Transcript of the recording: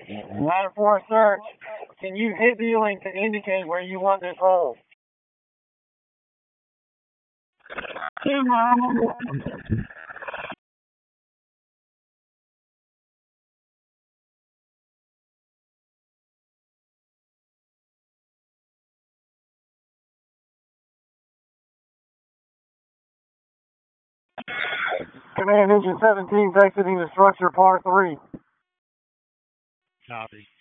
Line 4 search. Can you hit viewing to indicate where you want this hole? Command Engine 17 exiting the structure, par 3. Copy.